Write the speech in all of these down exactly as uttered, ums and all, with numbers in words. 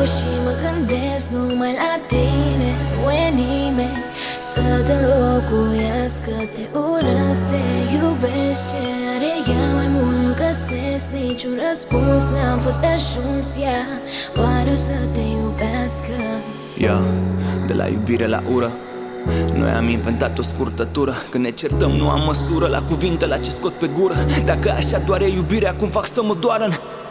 și mă gândesc numai la tine. Nu e nimeni să te înlocuiască. Te urăsc, te iubesc, ce are ea mai mult nu găsesc niciun răspuns. N-am fost ajuns ea, oare o să te iubească? Yeah, de la iubire la ură noi am inventat o scurtătură. Când ne certăm nu am măsură la cuvinte, la ce scot pe gură. Dacă așa doare iubirea, cum fac să mă doară?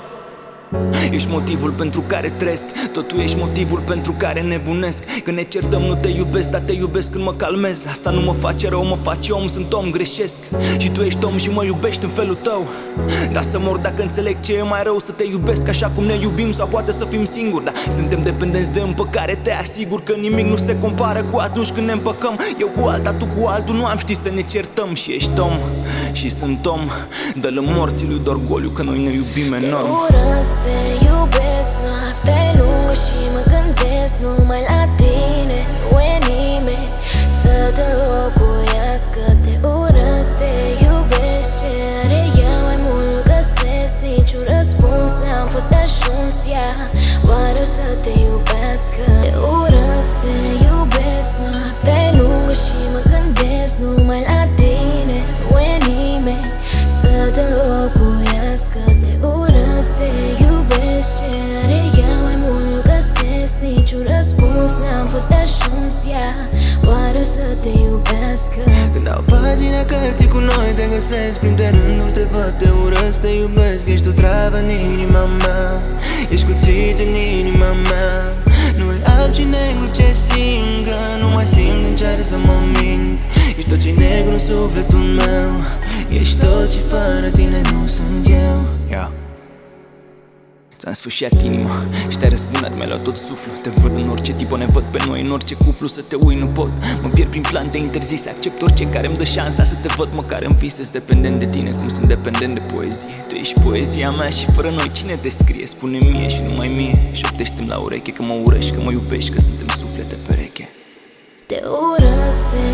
Ești motivul pentru care trăiesc, tot tu ești motivul pentru care nebunesc. Când ne certăm nu te iubesc, dar te iubesc când mă calmez. Asta nu mă face rău, mă face om, sunt om, greșesc. Și tu ești om și mă iubești în felul tău. Dar să mor dacă înțeleg ce e mai rău, să te iubesc așa cum ne iubim sau poate să fim singuri. Dar suntem dependenți de împăcare, te asigur că nimic nu se compară cu atunci când ne împăcăm. Eu cu alta, tu cu altul, nu am ști să ne certăm. Și ești om și sunt om, dă-l morții lui Dorgoliu că noi ne iubim enorm. Te iubesc noapte lungă și mă gândesc numai la tine. Nu e nimeni să te înlocuiască. Te urăsc, te iubesc, ce are ea mai mult nu găsesc niciun răspuns. N-am fost ajuns ea, oare o să te iubească? Te urăsc, te iubesc noapte lungă și mă gândesc numai la tine. Nu e nimeni să te înlocuiască. Te urăsc, te iubesc, ce are ea mai mult nu găsesc niciun răspuns. N-am fost ajuns ea, oare o să te iubească? Când dau pagina cărții cu noi te găsesc, printre rânduri te văd, te urăsc, te iubesc. Ești o travă în inima mea, ești cuțit în inima mea. Nu e alb și negru ce simt, că nu mai simt când cer să mă mint. Ești tot ce negru în sufletul meu, ești tot ce fără tine nu sunt eu. Yeah. Ți-am sfâșiat inima și te-ai răzbunat, mi-ai luat tot suflu. Te văd în orice tipă, ne văd pe noi în orice cuplu. Să te ui nu pot, mă pierd prin plan, te interzis. Accept orice care îmi dă șansa să te văd măcar în vis. Sunt dependent de tine cum sunt dependent de poezie. Tu ești poezia mea și fără noi cine te scrie? Spune mie și numai mie, șoptește-mi la ureche că mă urăști, că mă iubești, că suntem suflete pereche. Te urăsc, te